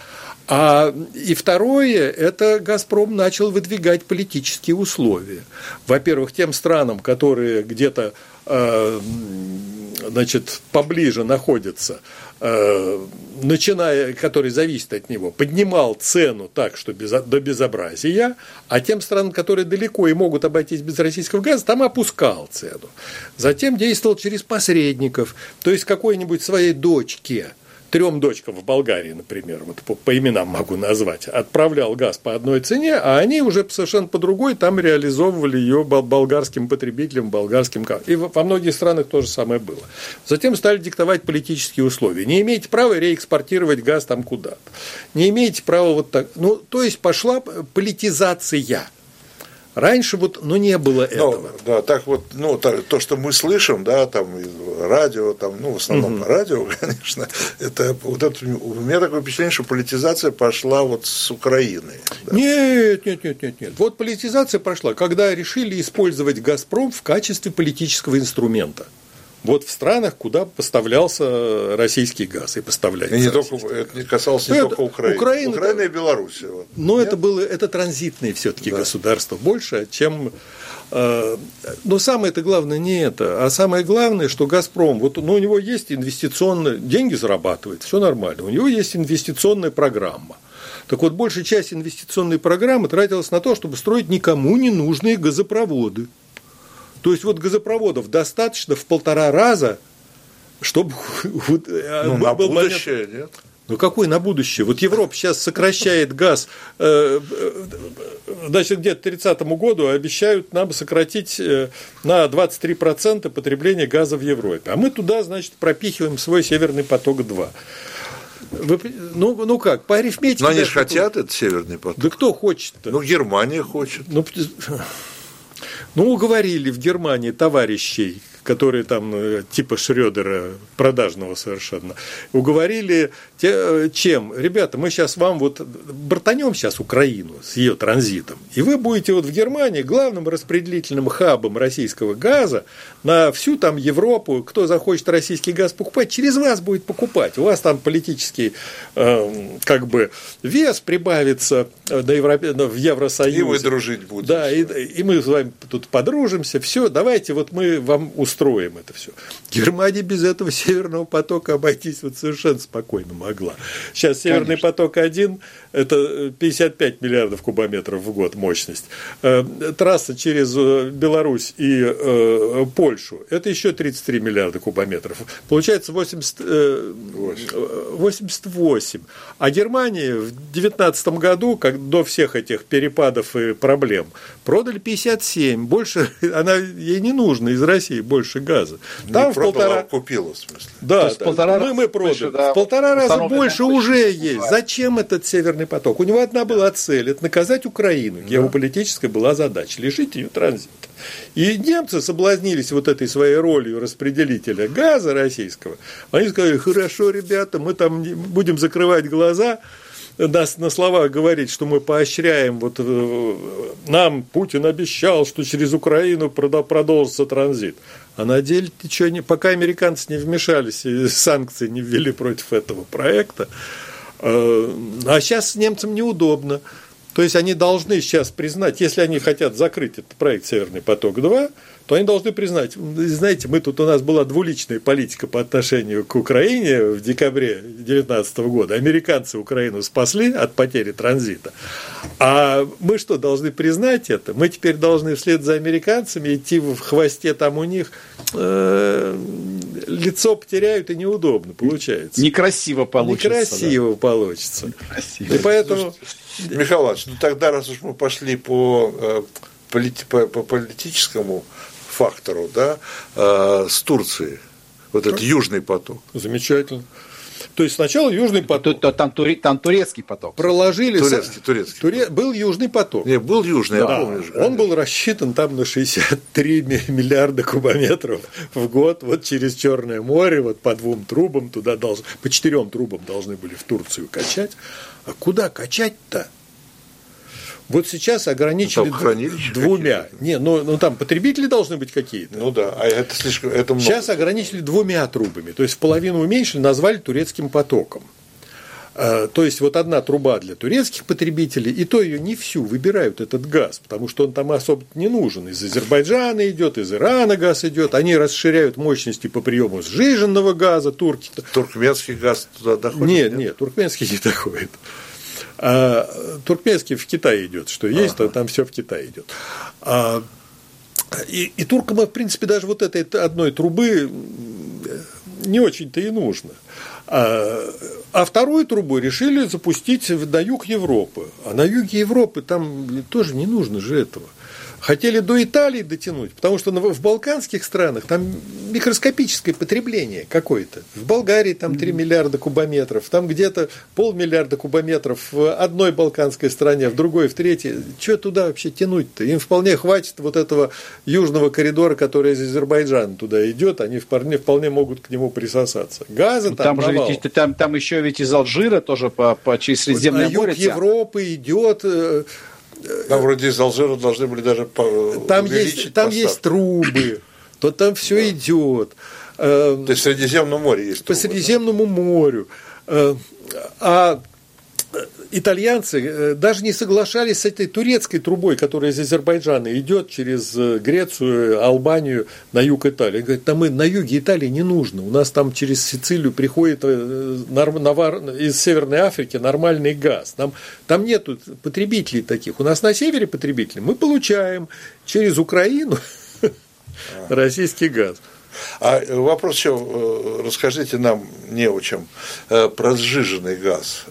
Speaker 5: А, и второе, это «Газпром» начал выдвигать политические условия. Во-первых, тем странам, которые где-то э, значит, поближе находятся, э, начиная, который зависит от него, поднимал цену так, что безо, до безобразия, а тем странам, которые далеко и могут обойтись без российского газа, там опускал цену. Затем действовал через посредников, то есть какой-нибудь своей дочке, трем дочкам в Болгарии, например, вот по, по именам могу назвать, отправлял газ по одной цене, а они уже совершенно по другой там реализовывали ее болгарским потребителям, болгарским. И во многих странах то же самое было. Затем стали диктовать политические условия. Не имеете права реэкспортировать газ там куда-то. Не имеете права вот так. Ну, то есть пошла политизация. Раньше вот, ну, не было этого.
Speaker 3: Ну, да, так вот, ну, то, что мы слышим, да, там, радио, там, ну, в основном по радио, конечно, это вот это, у меня такое впечатление, что политизация пошла вот с Украины. Да.
Speaker 5: Нет, нет, нет, нет, нет. Вот политизация прошла, когда решили использовать «Газпром» в качестве политического инструмента. Вот в странах, куда поставлялся российский газ и поставляется.
Speaker 3: И не только, это не касалось не это, только Украины. Украина, Украина и Беларусь. Вот.
Speaker 5: Но Нет? это было это транзитные все-таки да. государства больше, чем. Э, но самое-то главное не это, а самое главное, что «Газпром», вот, ну, у него есть инвестиционные, деньги зарабатывает, все нормально, у него есть инвестиционная программа. Так вот, большая часть инвестиционной программы тратилась на то, чтобы строить никому не нужные газопроводы. То есть, вот газопроводов достаточно в полтора раза, чтобы…
Speaker 3: Ну, на будущее, момент... нет?
Speaker 5: Ну, какой на будущее? Вот Европа сейчас сокращает газ, значит, где-то к тридцатому году обещают нам сократить на двадцать три процента потребление газа в Европе. А мы туда, значит, пропихиваем свой «Северный поток-два». Вы, ну, ну как, по арифметике…
Speaker 3: Но они же хотят этот «Северный поток».
Speaker 5: Да кто хочет-то?
Speaker 3: Ну, Германия хочет.
Speaker 5: Ну, Ну, уговорили в Германии товарищей, которые там типа Шрёдера, продажного совершенно, уговорили те, чем? Ребята, мы сейчас вам вот бортанем сейчас Украину с ее транзитом, и вы будете вот в Германии главным распределительным хабом российского газа на всю там Европу, кто захочет российский газ покупать, через вас будет покупать. У вас там политический э, как бы вес прибавится до Европе, в Евросоюзе.
Speaker 3: И вы дружить будете.
Speaker 5: Да, и, и мы с вами тут подружимся, все, давайте вот мы вам устроим это все. Германия без этого «Северного потока» обойтись вот совершенно спокойно могла. Сейчас «Северный поток-один» – это пятьдесят пять миллиардов кубометров в год мощность. Трасса через Беларусь и Польшу – это еще тридцать три миллиарда кубометров. Получается восемьдесят, восемьдесят восемь. А Германия в девятнадцатом году, как до всех этих перепадов и проблем, продали пятьдесят семь. Больше она, ей не нужно из России больше газа. Там
Speaker 3: не
Speaker 5: в полтора…
Speaker 3: купила, в смысле.
Speaker 5: Да, да. Полтора мы, мы продали. Да, в полтора раза больше уже есть. Бывает. Зачем этот «Северный поток»? У него одна была цель – это наказать Украину. Да. Геополитическая была задача – лишить ее транзита. И немцы соблазнились вот этой своей ролью распределителя газа российского. Они сказали: хорошо, ребята, мы там будем закрывать глаза, нас на словах говорить, что мы поощряем, вот нам Путин обещал, что через Украину продолжится транзит. А на деле, что, пока американцы не вмешались и санкции не ввели против этого проекта, а сейчас немцам неудобно. То есть они должны сейчас признать, если они хотят закрыть этот проект «Северный поток-два», то они должны признать, знаете, мы тут, у нас была двуличная политика по отношению к Украине в декабре две тысячи девятнадцатого года. Американцы Украину спасли от потери транзита. А мы что, должны признать это? Мы теперь должны вслед за американцами идти в хвосте там у них. Э, лицо потеряют, и неудобно получается.
Speaker 4: Некрасиво получится.
Speaker 5: Некрасиво да. получится. Некрасиво. И поэтому…
Speaker 3: Михаил Иванович, ну тогда, раз уж мы пошли по, по, по политическому фактору, да, с Турцией, вот этот Южный поток.
Speaker 5: Замечательно. То есть сначала Южный поток.
Speaker 4: Там, там, там турецкий поток.
Speaker 5: Проложили.
Speaker 3: Турецкий, турецкий.
Speaker 5: Туре... Был Южный поток.
Speaker 3: Нет, был Южный, да. Я помню.
Speaker 5: Он был рассчитан там на шестьдесят три миллиарда кубометров в год, вот через Черное море, вот по двум трубам туда должны, по четырем трубам должны были в Турцию качать. А куда качать-то? Вот сейчас ограничили ну, двумя. Не, ну, ну там потребители должны быть какие-то.
Speaker 3: Ну да, а это слишком. Это много.
Speaker 5: Сейчас ограничили двумя трубами, то есть в половину уменьшили, назвали турецким потоком. То есть вот одна труба для турецких потребителей, и то ее не всю выбирают этот газ, потому что он там особо не нужен. Из Азербайджана идет, из Ирана газ идет, они расширяют мощности по приему сжиженного газа, турки.
Speaker 3: Туркменский газ туда доходит?
Speaker 5: Нет, нет, нет, туркменский не доходит. А туркменский в Китай идет, что есть, ага. то там все в Китай идет. А, и, и туркам, в принципе, даже вот этой одной трубы не очень-то и нужно. А, а вторую трубу решили запустить на юг Европы. А на юге Европы там тоже не нужно же этого. Хотели до Италии дотянуть, потому что в балканских странах там микроскопическое потребление какое-то. В Болгарии там три миллиарда кубометров, там где-то полмиллиарда кубометров в одной балканской стране, в другой, в третьей. Что туда вообще тянуть-то? Им вполне хватит вот этого южного коридора, который из Азербайджана туда идет, они вполне, вполне могут к нему присосаться. Газа там,
Speaker 4: там, же ведь, там, там еще ведь из Алжира тоже по, по через Средиземное
Speaker 5: море. На юг Европы идет.
Speaker 3: Там вроде из Алжира должны были даже
Speaker 5: там есть, там есть трубы, то там все да. идет.
Speaker 3: То есть в Средиземном море есть
Speaker 5: трубы. По Средиземному да? морю. А итальянцы даже не соглашались с этой турецкой трубой, которая из Азербайджана идет через Грецию, Албанию на юг Италии. Они говорят, там мы на юге Италии не нужно. У нас там через Сицилию приходит из Северной Африки нормальный газ. Нам, там нет потребителей таких. У нас на севере потребители. Мы получаем через Украину российский газ.
Speaker 3: А вопрос еще, расскажите нам неучим про сжиженный газ.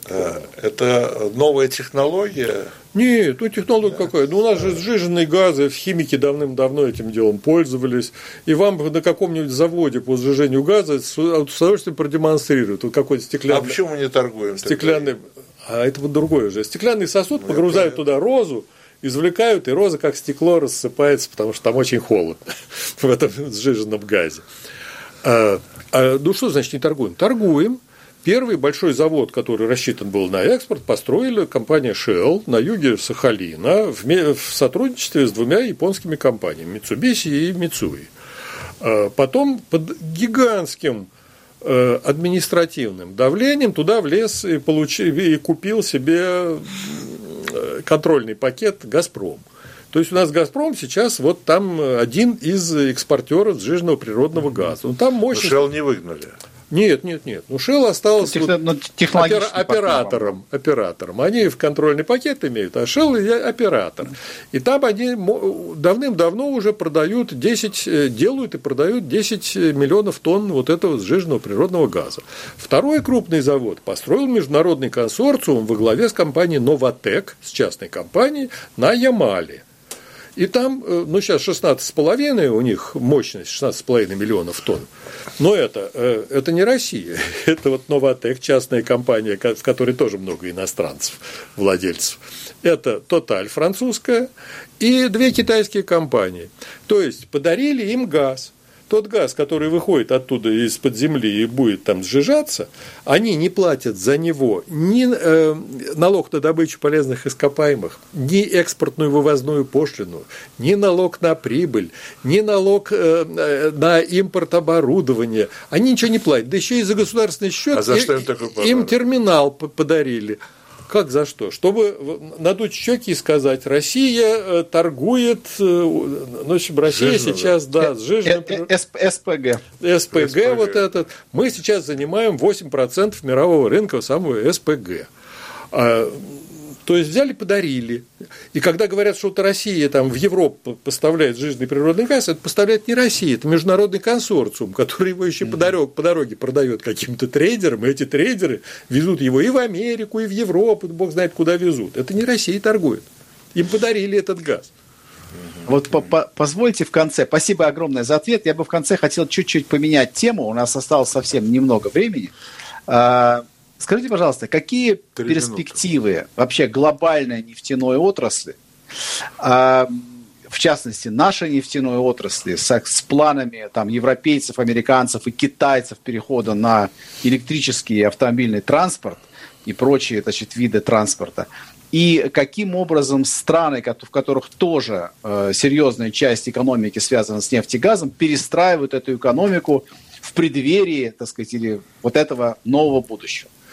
Speaker 3: Это новая технология?
Speaker 5: Нет, ну технология да. какая? Ну, у нас же сжиженные газы, химики давным-давно этим делом пользовались, и вам на каком-нибудь заводе по сжижению газа с удовольствием продемонстрируют. Вот какой-то стеклянный...
Speaker 3: А почему мы не торгуем?
Speaker 5: Стеклянный... А это вот другое уже. Стеклянный сосуд, ну, погрузают туда розу, извлекают, и роза как стекло рассыпается, потому что там очень холодно в этом сжиженном газе. А, а, ну что значит не торгуем? Торгуем. Первый большой завод, который рассчитан был на экспорт, построили компания Shell на юге Сахалина в, в сотрудничестве с двумя японскими компаниями Mitsubishi и Mitsui. А потом под гигантским административным давлением туда влез и, получил, и купил себе контрольный пакет «Газпром». То есть у нас «Газпром» сейчас вот там один из экспортеров сжиженного природного газа. Ну, там мощность...
Speaker 3: Но Shell не выгнали.
Speaker 5: Нет, нет, нет. Ну, Shell остался
Speaker 4: Техно...
Speaker 5: вот опера... оператором, оператором. Они в контрольный пакет имеют, а Shell оператор. И там они давным-давно уже продают десять, делают и продают десять миллионов тонн вот этого сжиженного природного газа. Второй крупный завод построил международный консорциум во главе с компанией Novatek, с частной компанией, на Ямале. И там, ну, сейчас шестнадцать с половиной у них мощность, шестнадцать с половиной миллионов тонн. Но это, это не Россия. Это вот Novatek, частная компания, в которой тоже много иностранцев, владельцев. Это Total, французская, и две китайские компании. То есть подарили им газ. Тот газ, который выходит оттуда из-под земли и будет там сжижаться, они не платят за него ни э, налог на добычу полезных ископаемых, ни экспортную вывозную пошлину, ни налог на прибыль, ни налог э, на импорт оборудования. Они ничего не платят. Да еще и за государственный счет
Speaker 3: а за
Speaker 5: и,
Speaker 3: что им такой подарок?
Speaker 5: Им терминал подарили. Как за что? Чтобы надуть щеки и сказать, Россия торгует, ну, в общем, Россия Жижно, сейчас, да, сжиженным...
Speaker 4: СПГ.
Speaker 5: СПГ вот этот. Мы сейчас занимаем восемь процентов мирового рынка самого СПГ. То есть взяли, подарили. И когда говорят, что вот Россия там в Европу поставляет сжиженный природный газ, это поставляет не Россия, это международный консорциум, который его еще mm-hmm. по, дороге, по дороге продает каким-то трейдерам, и эти трейдеры везут его и в Америку, и в Европу, бог знает куда везут. Это не Россия торгует. Им подарили этот газ.
Speaker 4: Вот по -по позвольте в конце, спасибо огромное за ответ, я бы в конце хотел чуть-чуть поменять тему, у нас осталось совсем немного времени. Скажите, пожалуйста, какие Три перспективы минуты. вообще глобальной нефтяной отрасли, а, в частности, нашей нефтяной отрасли, с, с планами там, европейцев, американцев и китайцев перехода на электрический и автомобильный транспорт и прочие, значит, виды транспорта, и каким образом страны, в которых тоже э, серьезная часть экономики связана с нефтегазом, перестраивают эту экономику в преддверии, так сказать, или вот этого нового будущего?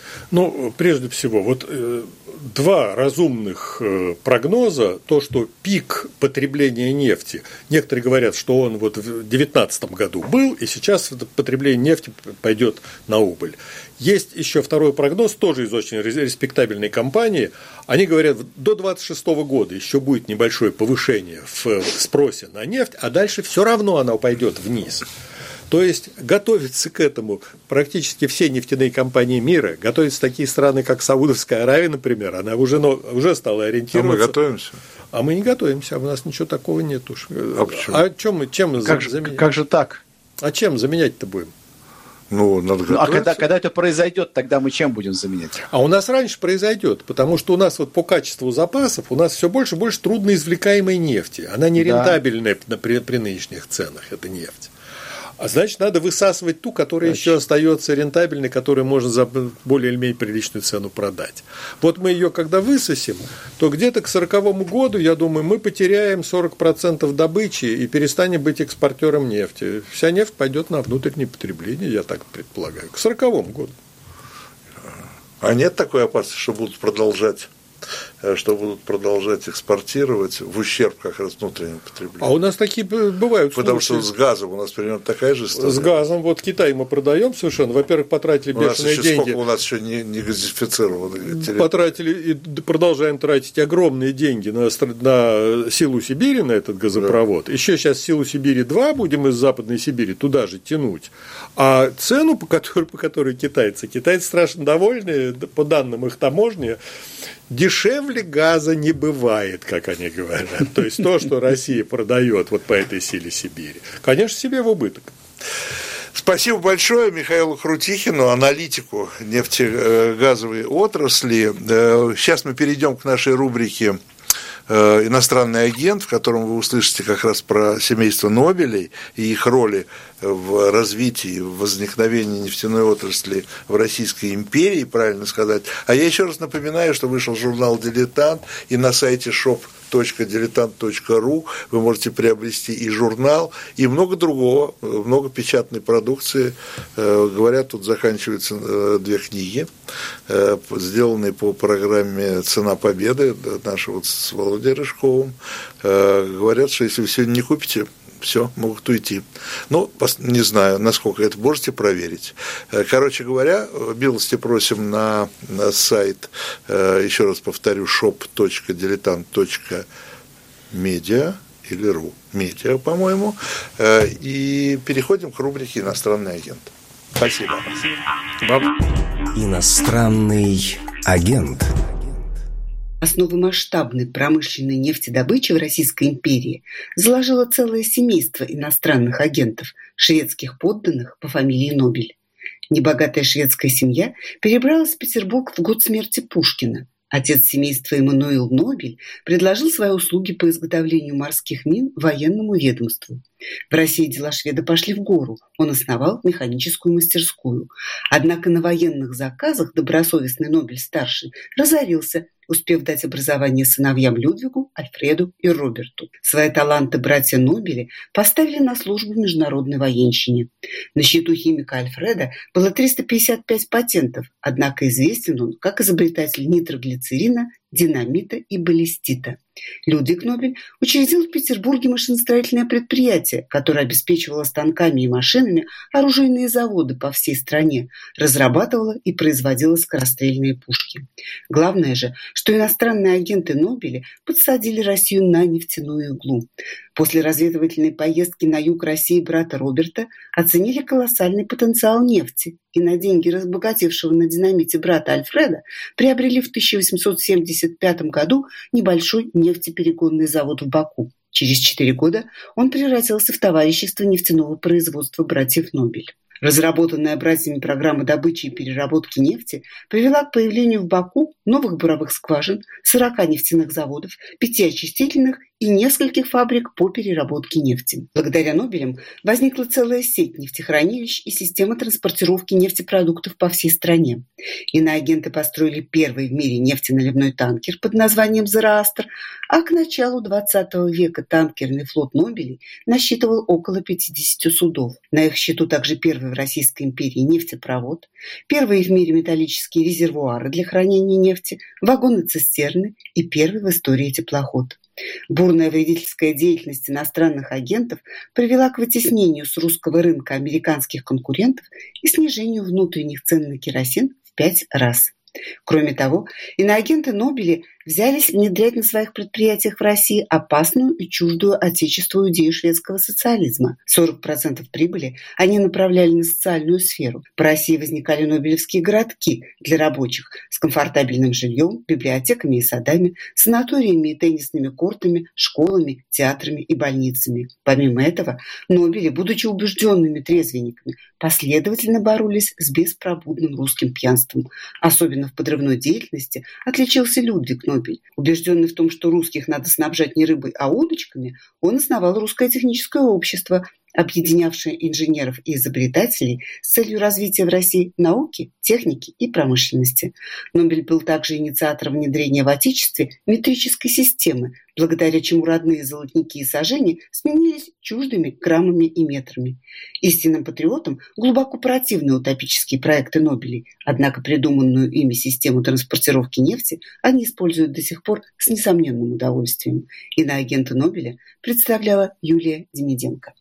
Speaker 5: Ну, прежде всего, вот э, два разумных э, прогноза, то, что пик потребления нефти, некоторые говорят, что он вот в две тысячи девятнадцатом году был, и сейчас потребление нефти пойдет на убыль. Есть еще второй прогноз, тоже из очень респектабельной компании. Они говорят, до две тысячи двадцать шестого года еще будет небольшое повышение в спросе на нефть, а дальше все равно она пойдет вниз. То есть готовятся к этому практически все нефтяные компании мира, готовятся такие страны, как Саудовская Аравия, например, она уже, уже стала ориентироваться.
Speaker 3: А мы готовимся?
Speaker 5: А мы не готовимся, у нас ничего такого нет уж.
Speaker 3: А почему?
Speaker 5: А чем мы, чем
Speaker 4: как,
Speaker 5: заменять?
Speaker 4: Же, как же так?
Speaker 5: А чем заменять-то будем?
Speaker 3: Ну, надо
Speaker 4: ну, а когда, когда это произойдет, тогда мы чем будем заменять?
Speaker 5: А у нас раньше произойдет, потому что у нас вот по качеству запасов у нас все больше и больше трудноизвлекаемой нефти. Она не рентабельная да. при, при нынешних ценах, эта нефть. А значит, надо высасывать ту, которая значит. еще остается рентабельной, которую можно за более или менее приличную цену продать. Вот мы ее когда высосим, то где-то к сороковому году, я думаю, мы потеряем сорок процентов добычи и перестанем быть экспортером нефти. Вся нефть пойдет на внутреннее потребление, я так предполагаю, к сороковому году.
Speaker 3: А нет такой опасности, что будут продолжать? Что будут продолжать экспортировать в ущерб как раз внутреннему потреблению.
Speaker 5: А у нас такие бывают
Speaker 3: Потому
Speaker 5: случаи.
Speaker 3: что с газом у нас примерно такая же история.
Speaker 5: С газом, вот Китай мы продаем совершенно. Во-первых, потратили
Speaker 3: у нас
Speaker 5: бешеные
Speaker 3: еще
Speaker 5: деньги.
Speaker 3: Сколько у нас еще не, не газифицировано.
Speaker 5: Потратили и продолжаем тратить огромные деньги на, на Силу Сибири, на этот газопровод. Да. Еще сейчас Силу Сибири два будем из Западной Сибири туда же тянуть. А цену, по которой, по которой китайцы, китайцы страшно довольны, по данным их таможни, дешевле газа не бывает, как они говорят. То есть то, что Россия продает вот по этой Силе Сибири, конечно, себе в убыток.
Speaker 3: Спасибо большое Михаилу Крутихину, аналитику нефтегазовой отрасли. Сейчас мы перейдем к нашей рубрике «Иностранный агент», в котором вы услышите как раз про семейство Нобелей и их роли в развитии, в возникновении нефтяной отрасли в Российской империи, правильно сказать. А я еще раз напоминаю, что вышел журнал «Дилетант», и на сайте шоп точка дилетант точка ру вы можете приобрести и журнал, и много другого, много печатной продукции. Говорят, тут заканчиваются две книги, сделанные по программе «Цена победы», нашего вот с Володей Рыжковым. Говорят, что если вы сегодня не купите, все, могут уйти. Ну, не знаю, насколько это можете проверить. Короче говоря, милости просим на, на сайт, еще раз повторю, шоп точка дилетант точка медиа или ру, медиа, по-моему, и переходим к рубрике «Иностранный агент». Спасибо.
Speaker 2: Иностранный агент.
Speaker 6: Основы масштабной промышленной нефтедобычи в Российской империи заложило целое семейство иностранных агентов, шведских подданных по фамилии Нобель. Небогатая шведская семья перебралась в Петербург в год смерти Пушкина. Отец семейства Эммануил Нобель предложил свои услуги по изготовлению морских мин военному ведомству. В России дела шведа пошли в гору. Он основал механическую мастерскую. Однако на военных заказах добросовестный Нобель-старший разорился, успев дать образование сыновьям Людвигу, Альфреду и Роберту. Свои таланты братья Нобели поставили на службу международной военщине. На счету химика Альфреда было триста пятьдесят пять патентов, однако известен он как изобретатель нитроглицерина, динамита и баллистита. Людвиг Нобель учредил в Петербурге машиностроительное предприятие, которое обеспечивало станками и машинами оружейные заводы по всей стране, разрабатывало и производило скорострельные пушки. Главное же, что иностранные агенты Нобеля подсадили Россию на нефтяную иглу. После разведывательной поездки на юг России брата Роберта оценили колоссальный потенциал нефти и на деньги разбогатевшего на динамите брата Альфреда приобрели в тысяча восемьсот семьдесят пятом году небольшой нефтеперегонный завод в Баку. Через четыре года он превратился в товарищество нефтяного производства братьев Нобель. Разработанная братьями программа добычи и переработки нефти привела к появлению в Баку новых буровых скважин, сорока нефтяных заводов, пяти очистительных и нескольких фабрик по переработке нефти. Благодаря Нобелям возникла целая сеть нефтехранилищ и система транспортировки нефтепродуктов по всей стране. Иноагенты построили первый в мире нефтеналивной танкер под названием «Зороастр», а к началу двадцатого века танкерный флот Нобелей насчитывал около пятидесяти судов. На их счету также первый в Российской империи нефтепровод, первые в мире металлические резервуары для хранения нефти, вагоны-цистерны и первый в истории теплоход. Бурная вредительская деятельность иностранных агентов привела к вытеснению с русского рынка американских конкурентов и снижению внутренних цен на керосин в пять раз. Кроме того, иноагенты Нобели взялись внедрять на своих предприятиях в России опасную и чуждую отечеству идею шведского социализма. сорок процентов прибыли они направляли на социальную сферу. По России возникали нобелевские городки для рабочих с комфортабельным жильем, библиотеками и садами, санаториями и теннисными кортами, школами, театрами и больницами. Помимо этого, Нобели, будучи убежденными трезвенниками, последовательно боролись с беспробудным русским пьянством. Особенно в подрывной деятельности отличился Людвиг Нобель. Убежденный в том, что русских надо снабжать не рыбой, а удочками, он основал Русское техническое общество, объединявшее инженеров и изобретателей с целью развития в России науки, техники и промышленности. Нобель был также инициатором внедрения в Отечестве метрической системы, благодаря чему родные золотники и сажени сменились чуждыми граммами и метрами. Истинным патриотам глубоко противны утопические проекты Нобелей, однако придуманную ими систему транспортировки нефти они используют до сих пор с несомненным удовольствием. Иноагента Нобеля представляла Юлия Демиденко.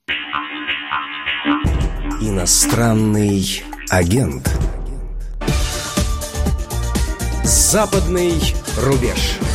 Speaker 2: Иностранный агент. Западный рубеж.